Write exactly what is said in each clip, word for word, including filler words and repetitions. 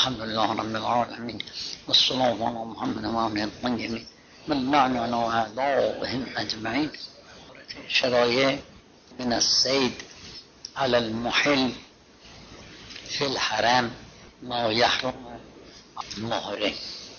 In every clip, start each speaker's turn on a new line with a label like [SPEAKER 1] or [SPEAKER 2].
[SPEAKER 1] الحمد لله رب العالمين والصلاة على محمد وعلى الطيبين واللعنة وأعدائهم أجمعين. شرایع من الصید على المحل في الحرم ما يحرم المحرم.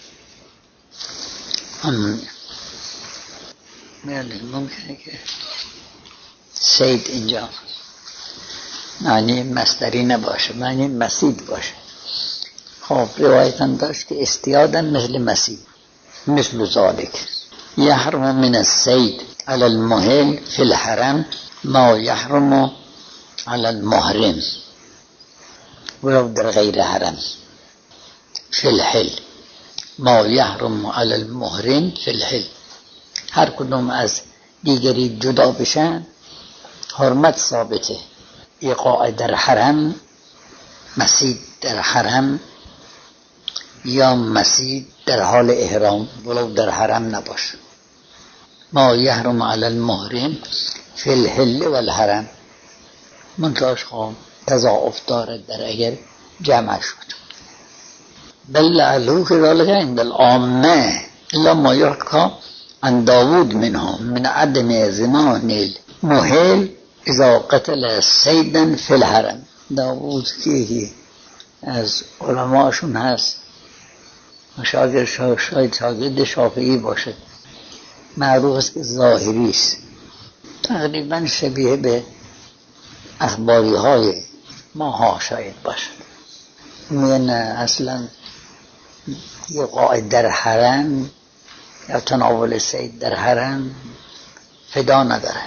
[SPEAKER 1] ممکنه که صید اینجا معنی مصدری نباشه، معنی مسید باشه. خب روایتاً داشت که استیاداً مثل مسید، مثل ذالک یحرم من الصید على المحل في الحرم ما يحرم على المحرم ولو در غیر حرم. في الحل ما يحرم على المحرم في الحل، هر کدوم از دیگری جدا بشن حرمت ثابته. ایقاع در حرم، مسید در حرم یا مسید در حال احرام ولو در حرم نباشه. ما یحرم علی المحرم فی الحل و الحرم منتاش خواه تضاعف دارد در اگر جمع شد. بل لعلو فی ذلك عند العامه الا ما یحکى عن داود منهم من عدم زمان المحل اذا قتل صیدا فی الحرم. داود که از علماشون هست، شاگرد شاید شاگرد شافعی باشه، معروف است که ظاهری است، تقریبا شبیه به اخباری های ماها شاید باشد. من اصلا ایقاع در حرم یا تناول صید در حرم فدا نداره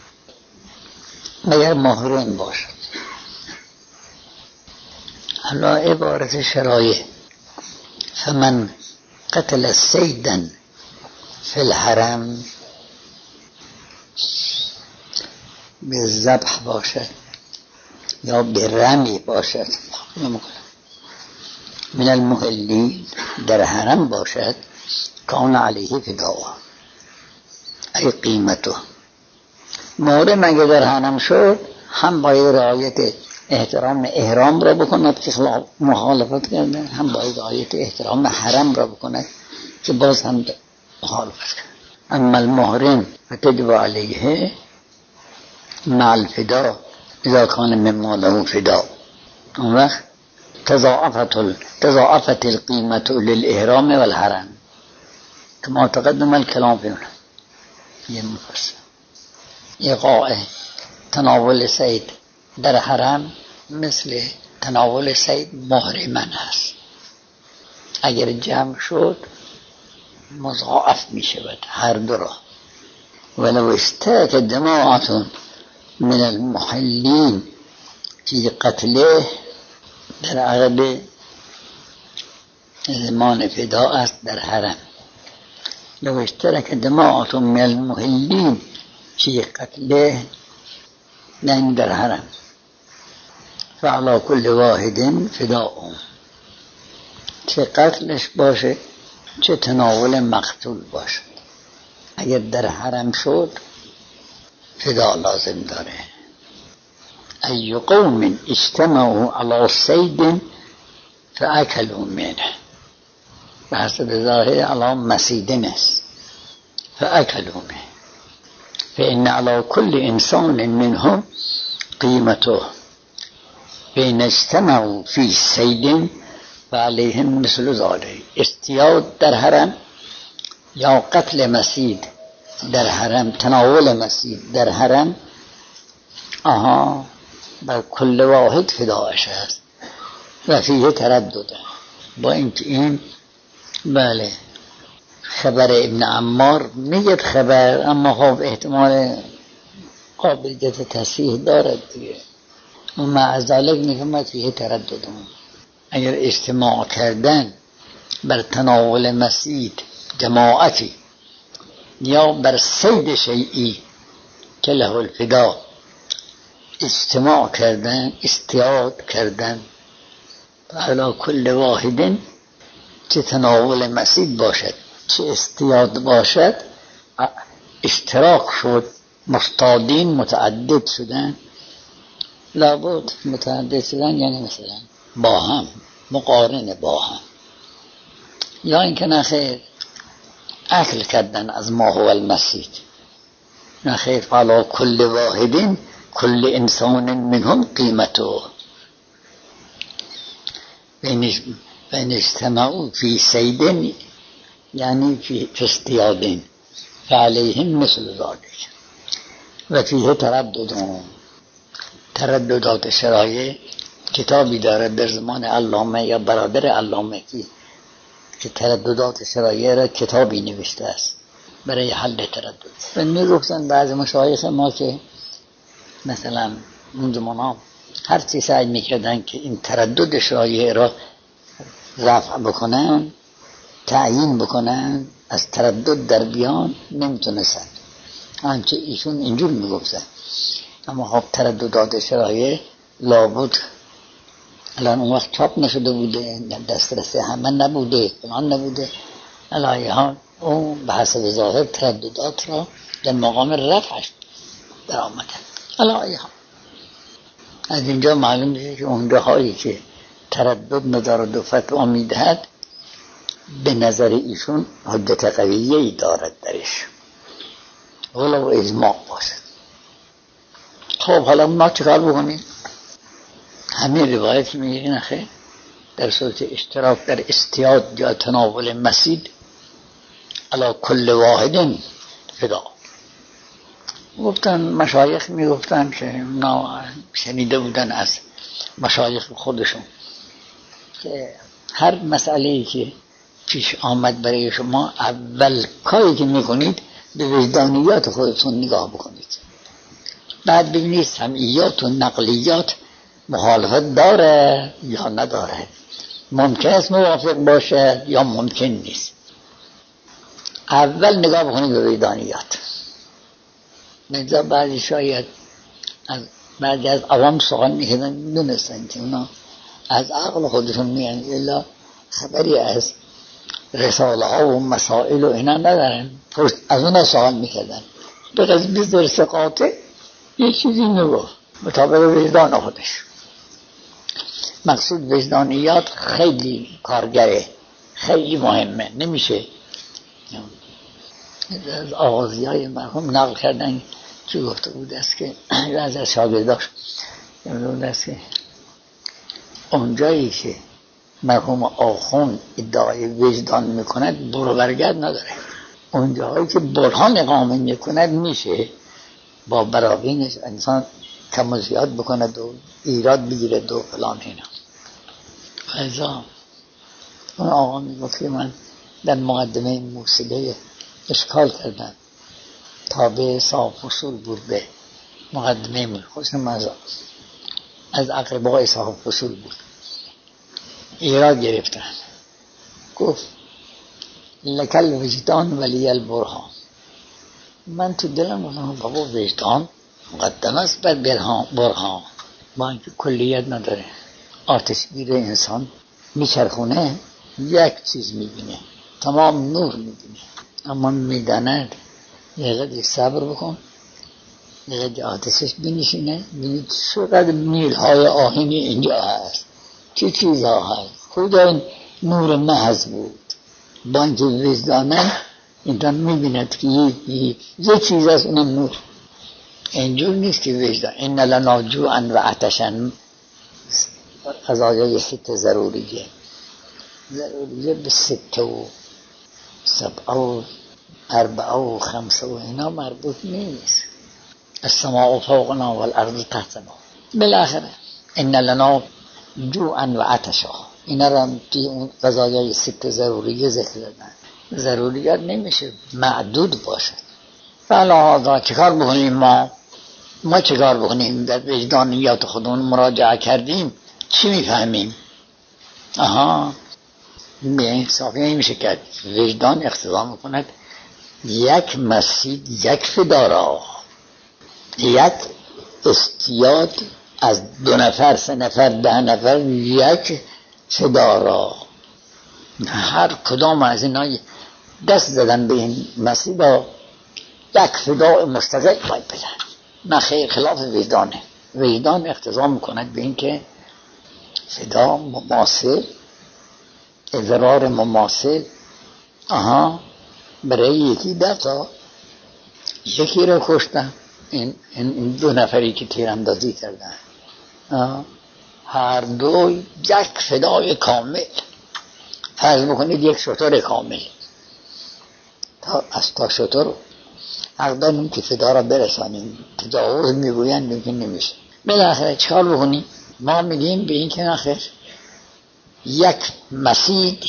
[SPEAKER 1] مگر محرم باشد. حالا عبارت شرایع فمن قتل صیدا فی الحرم به ذبح باشد یا به رمی باشد من المحلین در حرم باشد کان علیه فداء ای قیمته. محرم اگر در حرم شد هم باید رعایت احترام احرام را بکند که خلاف مخالفت کرده، هم باید رعایت احترام حرم را بکند که باز هم مخالفت کرده. اما المحرم فتجب علیه مع الفداء اذا کان مما له فداء. اون وقت تضاعفت تضاعفت القیمة للاحرام والحرم كما تقدم الكلام فيه. یه مفصل ایقاع تناول صید در حرم مثل تناول صید محرمن هست، اگر جمع شد مضاعف می شود هر دو را. ولو اشترك جماعة من المحلین فی قتله در عقب زمان فدا است در حرم. لو اشترك جماعة من المحلین فی قتله نه در حرم فعلى كل واحد فداء، چه قتلش باشه چه تناول مقتول باشه، اگر در حرم شد فدا لازم داره. ای قوم اجتمعوا على صید فاکلوا منه، به حسب ظاهر على مسیدن است فاکلوا منه فإن على كل انسان منهم قیمته بین اجتمعوا فی صید فعلیهم مثل ذلك. استیاد در حرم یا قتل مسید در حرم، تناول مسید در حرم، آها بر کل واحد فداش است و فیه تردد. با اینکه این بله خبر ابن عمار میگه خبر، اما خب احتمال قابلیت تصحیح دارد دیگه. و مع ذلك میگه فیه تردد. اگر اجتماع کردن بر تناول مسید جماعتی یا بر صید شیئی که له الفدا اجتماع کردن، استیاد کردن، علی کل واحد، چه تناول مسید باشد چه استیاد باشد، اشتراک شد، مفتادین متعدد شدن. لابد متعدد شدن یعنی مثلا با هم مقارن با هم، یا اینکه نخیر اکل کردن از ما هو المسید، نخیر فلا کل واحد کل انسان منهم قیمته بین اجتماعوا فی صید یعنی فی اصطیاد فعلیهم مثل ذلک و فیه ترددون. ترددات شرایع کتابی داره در زمان علامه یا برادر علامه که ترددات شرایع را کتابی نوشته است برای حل تردد. و میگفتن بعض مشایخ ما که مثلا اون زمان ها هر چی سعی میکردن که این تردد شرایع را رفع بکنن، تعیین بکنن، از تردد در بیان نمیتونستن، آنچه ایشون اینجور میگفتن. اما خب ترددات شرایع لابد الان اون وقت چاپ نشده بوده، دسترسی همه نبوده، فلان نبوده، علایه ها اون به حسب ظاهر ترددات را در مقام رفعش در آمده. علایه ها از اینجا معلوم میشه که اون جاهایی که تردد ندارد و فتوا میدهد به نظر ایشون حجت قویه‌ای دارد درش، ولو اجماع باشد. خب حالا ما چکار بکنیم؟ همین روایت میگه نخیر در صورت اشتراک در استیاد یا تناول مسید علی کل واحد فدا. گفتن مشایخ میگفتن که نا شنیده بودن از مشایخ خودشون که هر مسئله‌ای که پیش آمد برای شما اول کاری که میکنید به وجدانیات خودتون نگاه بکنید، بعد ببینید سمعیات و نقلیات مخالفت داره یا نداره، ممکن است موافق باشه یا ممکن نیست. اول نگاه بکنید به وجدانیات. مثلا بعضی شاید از بعضی از عوام سوال میکنن دونستن که اونا از عقل خودشون میگن الا خبری از رساله ها و مسائل و اینا ندارن، از اونا سوال میکردن به قضی درست قاطع یه چیزی نگفت مطابق وجدان خودش. مقصود وجدانیات خیلی کارگره، خیلی مهمه. نمیشه از آغازی های مرحوم نقل کردن که گفته بود است که از از شاگرداش گفته بود است که اونجایی که مرحوم آخوند ادعای وجدان میکند برو برگرد نداره، اونجایی که برهان اقامه میکند میشه با براقینش انسان کم و زیاد بکند و ایراد بگیرد و فلان اینا. فیضا اون آقا میگفت که من در مقدمه موسیقی اشکال کردم، تابع صاحب فصول بود به مقدمه موسیقی مزا از اقربای صاحب فصول بود، ایراد گرفتن. گفت لکل وجدان ولی البرهان. من تو دلم گفتم بابا وجدان مقدم است بر برهان، با اینکه کلیت نداره. آتش گیر انسان میچرخونه یک چیز میبینه، تمام نور میبینه، اما میداند یه قدر صبر بکن، یه قدر آتشش بنشینه، ببینید چقدر میل های آهنی اینجا هست، چه چیزها هست. خدا نور محض بود، با اینکه وجدانه انسان میبیند که یه, یه چیز از اونم نور. اینجور نیست که وجدان این لنا جوعا و عطشا قضایای ست ضروریه ضروریه به ست و سبع و اربع و خمسه و اینا مربوط نیست. السماء فوقنا والارض تحتنا. بالاخره این لنا جوعا و عطشا اینا را توی اون قضایای ست ضروریه ذکر دادن. ضروریات نمیشه معدود باشه. فعلا هذا چکار بکنیم؟ ما ما چکار بکنیم؟ در وجدانیات خودمون مراجعه کردیم، چی میفهمیم؟ آها به انصافی نمیشه کرد. وجدان اقتضا میکند یک مسجد، یک فدارا، یک استیاد از دو نفر، سه نفر، ده نفر، یک فدارا. هر کدام از اینا دست زدن به این مسیح با یک فداء مستقل باید بدن. نه خیر، خلاف وجدانه. وجدان اقتضا میکند به این که فدا مماثل اضرار مماثل. آها، برای یکی ده تا یکی رو کشتن، این, این دو نفری که تیراندازی کردن، آه. هر دو یک فدای کامل. فرض بکنید یک شتر کامل، تا از تا شتر حق داریم که فدا را برسانیم. تجاوز میگوین لیکن نمیشه. بالاخره چکار بکنیم؟ ما میگیم به این که نخیر، یک مسید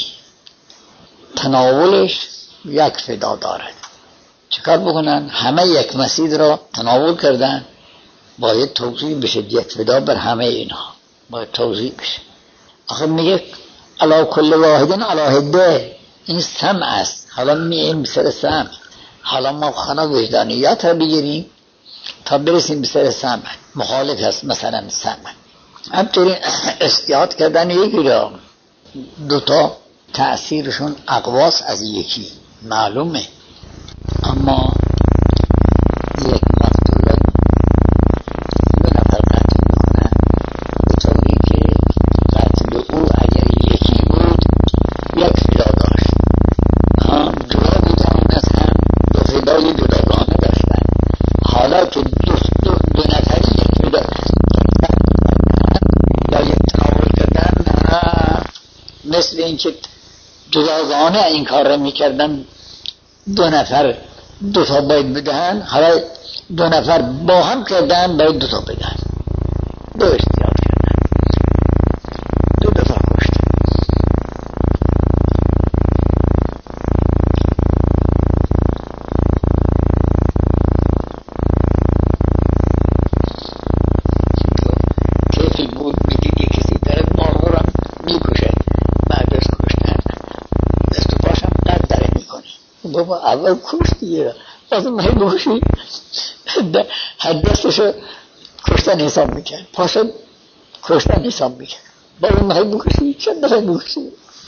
[SPEAKER 1] تناولش یک فدا دارد. چکار بکنن؟ همه یک مسید را تناول کردن، باید توزیع بشه. یک فدا بر همه اینها باید توزیع بشه. آخه میگه علا کل واحدن علا هده، این سمع است. حالا میگیم بسر سمع، حالا ما خانه وجدانیات را بگیریم تا برسیم بسر سمع. مخالف هست مثلا سمع. همطوری استیاد کردن یکی را، دوتا تأثیرشون اقواس از یکی معلومه، اما یک مقتول دو نفر قتل میکنن به طوری که قتل او اگر یکی بود یک فدا داشت، جدا بودن از هم دو فدای جداگانه داشتن. حالا که دو, دو, دو نفری یک فدا یا یک تناول کردن، مثل اینکه جداگانه این کار را میکردن، دو نفر دو تا باید بدهن، حالا دو نفر با هم کردن باید دو تا بدهن. دو استیاد کردن، دو دفعه کشتن. کیفی بود میدید یک کسی طرف مارغورم میکشد، بعد از کشتن دست و پاشم قد داره میکنه. بابا اول کشت دیگه، بازم مهی بکشی، هر دستشو کشتن حساب میکرد، پاشو کشتن حساب میکرد، بازم مهی بکشی، چند دفعه بکشی.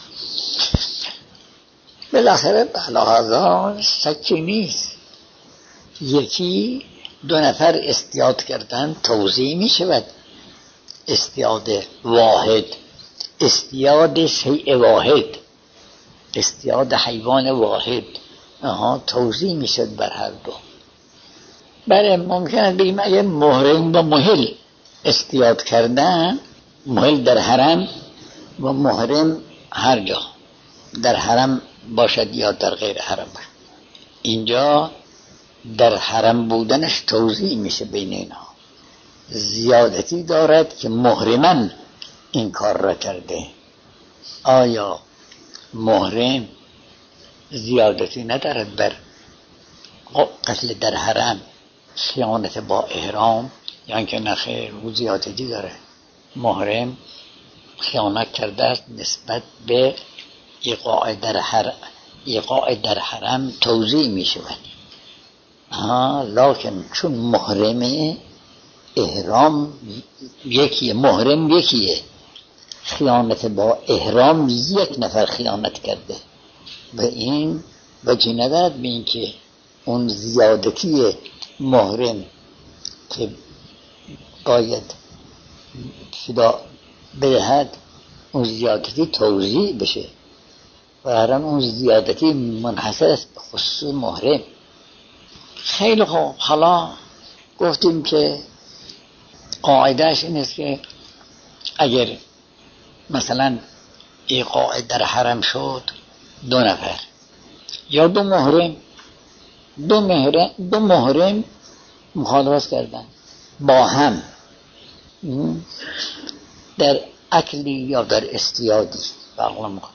[SPEAKER 1] بالاخره بلاغازان شکی نیست، یکی دو نفر استیاد کردن توزیع میشود. استیاد واحد، استیاد شیء واحد، استیاد حیوان واحد، آها توزیع میشد بر هر دو. بله ممکنه بگیم اگه محرم و محل استیاد کردن، محل در حرم و محرم هر جا در حرم باشد یا در غیر حرم باشد، اینجا در حرم بودنش توزیع میشه بین اینها. زیادتی دارد که محرمن این کار را کرده. آیا محرم زیادتی ندارد بر قتل در حرم، خیانت با احرام؟ یعنی که نخیر او زیادتی داره. محرم خیانت کرده است نسبت به ایقاع در حرم، ایقاع در حرم توزیع می شود. ها لکن چون محرم احرام یکیه، محرم یکیه، خیانت با احرام یک نفر خیانت کرده و این وجه ندارد به این که اون زیادتی محرم که باید فدا بدهد اون زیادتی توزیع بشه و هران اون زیادتی منحصر است به خصوص محرم. خیلی خوب، حالا گفتیم که قاعدهش این است که اگر مثلا ایقاع در حرم شد دو نفر یا دو محرم دو محرم دو محرم مخالفت کردن با هم در اکلی یا در استیادی بقلا میکنه.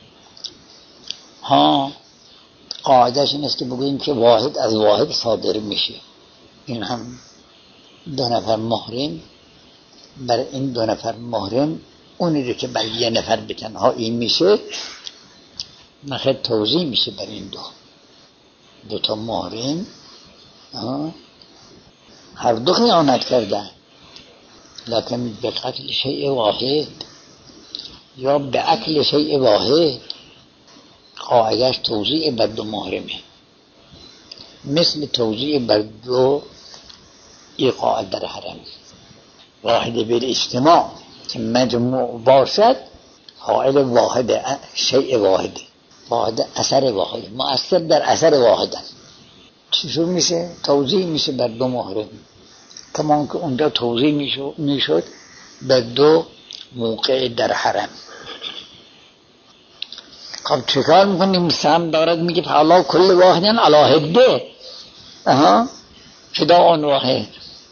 [SPEAKER 1] ها قاعدهش این است که بگوییم که واحد از واحد صادر میشه. این هم دو نفر محرم، بر این دو نفر محرم اونی رو که بر یه نفر به تنهایی میشه نخیر توزیع میشه بر این دو دو تا محرم. هر دو خیانت کردن لکن به قتل شیء واحد یا به اکل شیء واحد قاعدهش توزیع بر دو محرمه، مثل توزیع بر دو ایقاع در حرم. واحد بر اجتماع که مجموع باشد فاعل واحد، شیء واحد، واحد اثر واحد، مؤثر در اثر واحد. چطور میشه؟ توضیح میشه بر دو محرم، کمان که اونجا توضیح میشد بر دو موقع در حرم. خب چکار میکنیم؟ سم دارد میگه فعلا کل واحدن علی حده اها فداء واحد.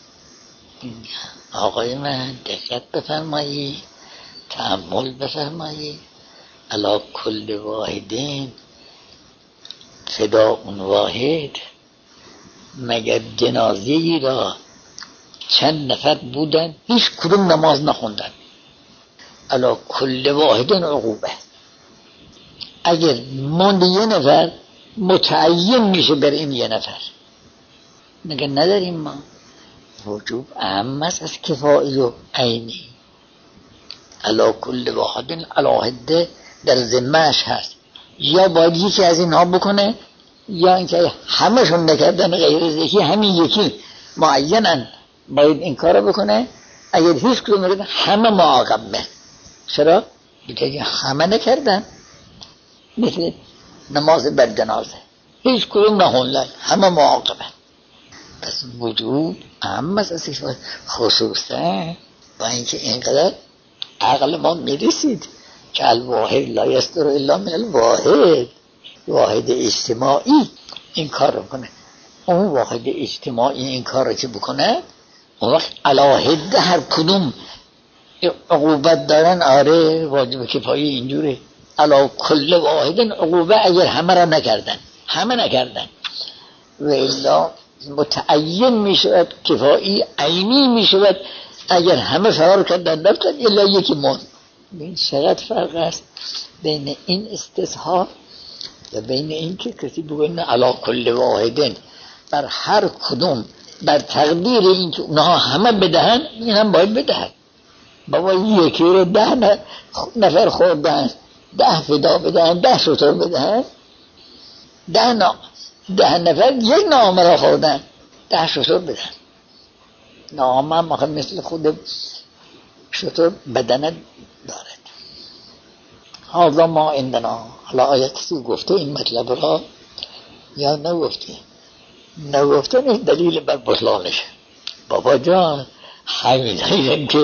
[SPEAKER 1] آقای من دقت بفرمایید، تأمل بفرمایید. علی کل واحدین فداء واحد، مگر جنازه‌ای را چند نفر بودن هیچ کدوم نماز نخوندن، علی کل واحدین عقوبه. اگر ماند یه نفر متعین میشه بر این یه نفر، مگر نداریم ما وجوب اهم است از کفایی و عینی. علی کل واحدین علی حده در ذمه‌اش هست، یا باید یکی از اینها بکنه یا اینکه همشون نکردن غیر از یکی، همین یکی معینن باید این کارو بکنه. اگر هیچ کدوم نکردن همه معاقب به. چرا؟ دیگه همه نکردن، مثل نماز بر جنازه هیچ کدوم نخوندن، همه معاقبه. پس وجود اهم است، خصوصا با اینکه اینقدر عقل ما میرسید که الواحد لا یصدر الا من الواحد، واحد اجتماعی این کار رو کنه. اون واحد اجتماعی این کار رو که بکنه، اون وقت علی حده هر کدوم عقوبت دارن. آره واجب کفایی اینجوره، علی کل واحدن عقوبه اگر همه را نکردن، همه نکردن و الا متعین می شود، کفایی عینی می شود اگر همه فرار کردن رفتن الا یکی ماند. ببین چقدر فرق است بین این استصحاب و بین این که کسی بگوید علی کل واحدن بر هر کدوم بر تقدیر این که اونها همه بدهن، این هم باید بدهن. بابا یکی رو ده نفر خوردن، ده فدا بدهن، ده شتر بدهن، ده نا ده نفر یک نامه را خوردن، ده شتر بدهن. نامه هم آخر مثل خود شتر بدنه دارد. حالا ما عندنا، حالا آیا کسی گفته این مطلب را یا نگفته؟ نگفته نیست دلیل بر بطلانش. بابا جان همین هایی که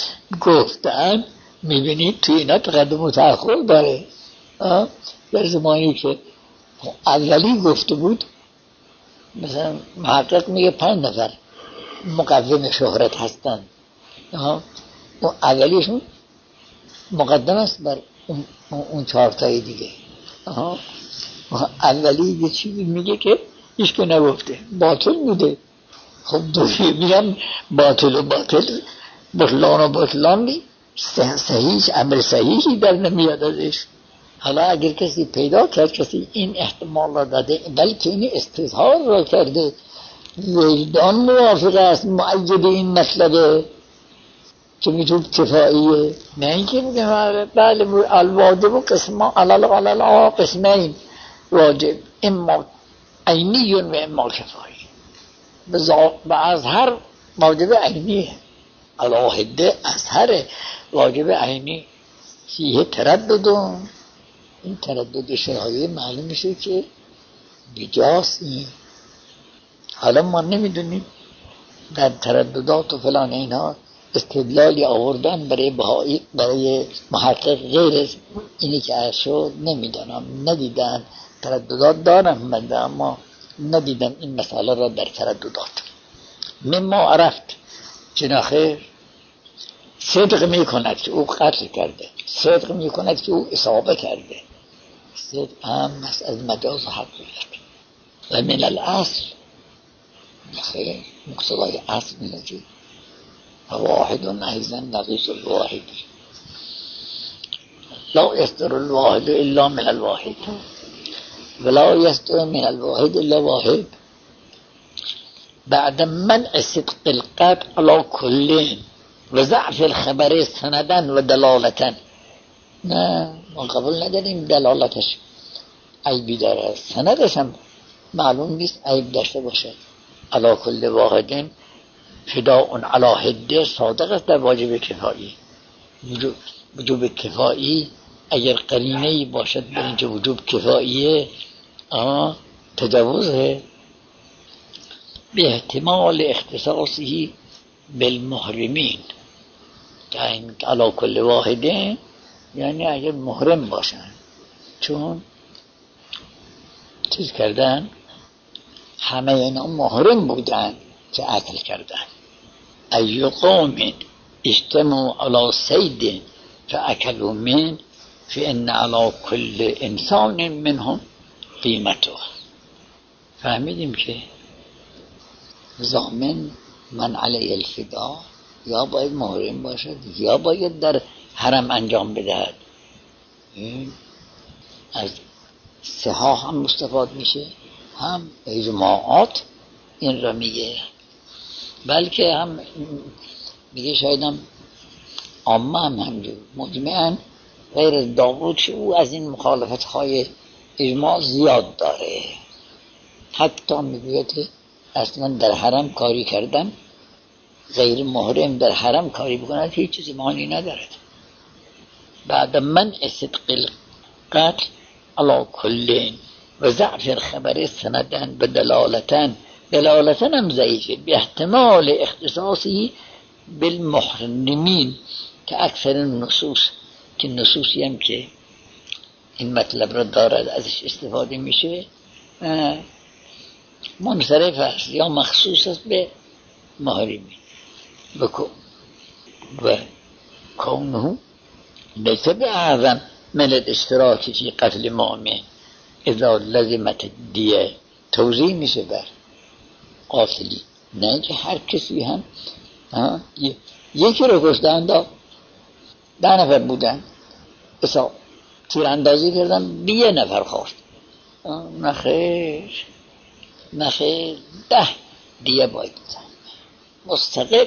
[SPEAKER 1] گفتن میبینید توی اینا تقدم و تأخر داره. در زمانی که اولی گفته بود، مثلا محقق میگه پنج نفر مقوم شهرت هستن، اون اولیشون مقدم است بر اون, اون چهارتای دیگه. اولی یه چیزی میگه که هیچ که نگفته، باطل میده. خب دوشی میگم باطل و باطل، بطلان و بطلان بی صحیح، امر صحیحی در نمیاد ازش. حالا اگر کسی پیدا کرد، کسی این احتمال را داده بلکه این استظهار را کرده، وجدان موافق است معید این مطلبه که میتون کفاییه، نه اینکه میگه بله الواجب و قسمان علال قسمین، واجب اما عینی و اما کفایی. و از هر واجب عینیه، علی حده از هر واجب عینی فیه تردد. این تردد شرعی معلوم میشه که بجاست. این حالا ما نمیدونیم در ترددات و فلان اینها استدلالی آوردن برای بهایی، برای محقق غیر اینی که ارشد نمیدانم، ندیدن. ترددات دارم من اما ندیدم این مسئله را در ترددات. مما عرفت جناخه صدق می کند که او قتل کرده، صدق می کند که او اصابه کرده. صدق هم از مجاز حقیقت و من الاصل نخیر مقصدای اصل میگه واحد و نهیزن نقیص الواحد لا يستر الواحد الا من الواحد ولا يستر من الواحد الا واحد. بعد منع صدق القطع على كل و ضعف الخبر سندن و دلالتن. نه ما قبول نداریم دلالتش عیبی داره، سندش هم معلوم نیست عیب داشته باشه. علی کل واحدین فداء علی حده صادق است در واجب کفایی وجود. وجوب کفایی اگر قرینه‌ای باشد به اینکه وجوب کفاییه تجاوزه. به احتمال اختصاصی بالمحرمین که این علی کل واحده، یعنی اگر محرم باشن، چون چیز کردن همه اینا محرم بودن که اکل کردن. ای قوم اجتمعوا علی صید فاکلوا منه فان علی کل انسان منهم قیمته. فهمیدیم که ضامن من علی الفدا یا باید محرم باشد یا باید در حرم انجام بدهد. از صحاح هم مستفاد میشه، هم اجماعات این را میگه، بلکه هم میگه شاید هم عامه هم همجور مجمعاً غیر از داوود که او از این مخالفت های اجماع زیاد داره. حتی میگه که اصلا در حرم کاری کردن، غیر محرم در حرم کاری بکند هیچ چیزی معنی ندارد. بعد من صدق القتل علی کلین و ضعف الخبر سندن به دلالتن دلالتن هم ضعیفه به احتمال اختصاصی بالمحرمین که اکثر نصوص که نصوصی هم که این مطلب را دارد ازش استفاده میشه منصرف است یا مخصوص است به محرمین بکن و کونه لیس باعظم من الاشتراک فی قتل مؤمن اذا لزمت دیه. توضیح میشه بر قاتلی، نه که هر کسی هم یکی رو کشتن، ده نفر بودن اصلا تیراندازی کردن به یه نفر خواست، نخیر نخیر ده دیه باید مستقل.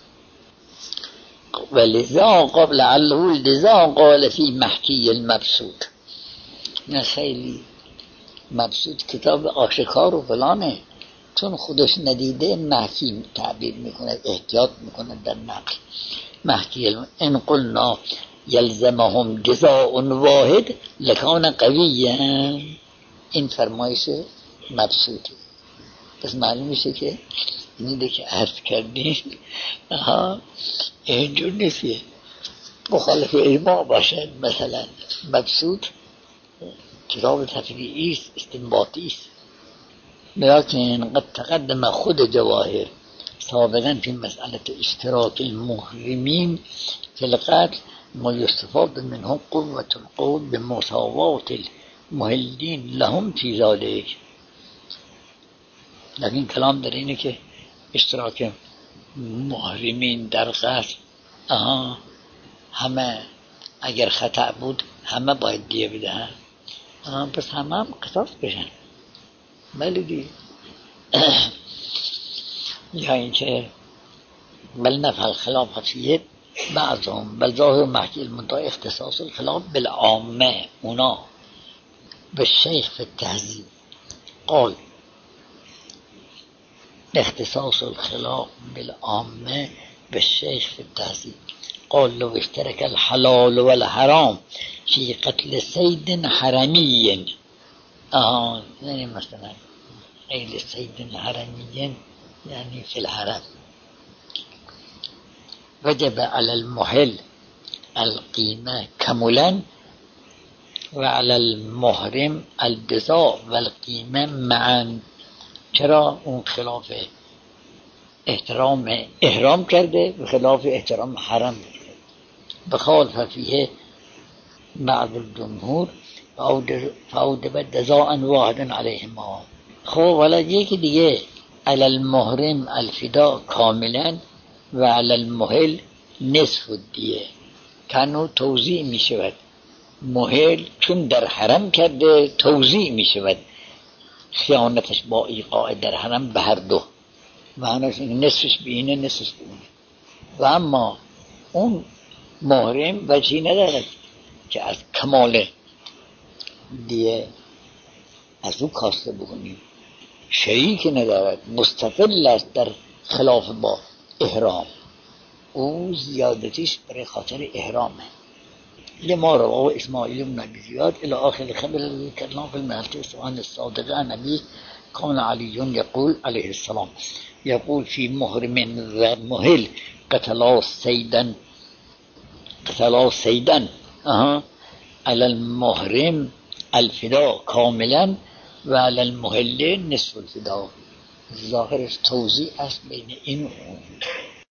[SPEAKER 1] ولذا قبل علوه لذا قال فی محکی المبسوط. نه خیلی مبسوط کتاب آشکار و فلانه، چون خودش ندیده محکی تعبیر میکنه، احتیاط میکنه در نقل. محکی الم... ان قلنا یلزمهم جزاء واحد لکان قویا، این فرمایش مبسوطه. پس معلوم میشه که اینی که عرض کردیم آها اینجور نیستیه، مخالف اجماع باشد. مثلا مبسوط کتاب تفریعی است، استنباطی است، لیکن قد تقدم خود جواهر سابقا في مسألة اشتراك المحرمين في القتل ما يستفاد منهم قوة القول بمساواة المحلين لهم في ذلك. لیکن کلام در اینه که اشتراک محرمین در قتل آها همه اگر خطا بود همه باید دیه بدهن، پس همه هم قصاص بشن. بله دی یا اینکه بل نفع الخلاف فیه بعضهم بل ظاهر محکی المنطقه اختصاص الخلاف بالعامه. اونا به شیخ فی التهذیب قال اختصاص الخلاف بالعامه به شیخ فی التهذیب قال لو اشترك الحلال والحرام فی قتل سید حرمی آه یعنی مثلا قتل سید حرمی یعنی فی الحرم وجب على المحل القیمه کملا و على المحرم الجزاء والقیمه معا. چرا؟ اون خلاف احترام احرام کرده و خلاف احترام حرم بخالف فیه بعض الجمهور فاوجب جزاء واحدا علیهما. خب ولی یکی دیگه علی المحرم الفدا کاملا و علی المحل نصف الدیه. کنو توزیع می شود، محل چون در حرم کرده توزیع می شود خیانتش با ایقاع در حرم به هر دو، معنیش نصفش به اینه نصفش به اونه. و اما اون محرم وجهی ندارد که از کمال دیه از او کاسته بکنیم، شریک ندارد، مستقل است در خلاف با احرام. او زیادتیش برای خاطر احرامه، لما رواه إسماعيل بن أبي زياد إلى آخر الخبر الذي ذكرناه في المحدث عن الصادق عن أبيه. كان علي يقول عليه السلام يقول في محرم مهل قتلا سيدا قتلا سيدا أها على المحرم الفداء كاملا و على المهل نصف الفداء. ظاهرش توزیع است بین این و اون.